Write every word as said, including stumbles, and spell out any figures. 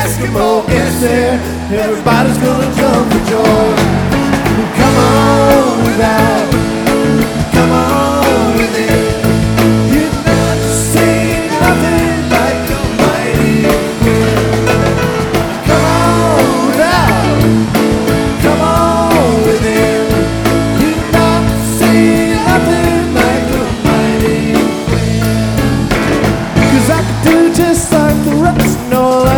Eskimo, yes there, everybody's gonna jump for joy. Come on now.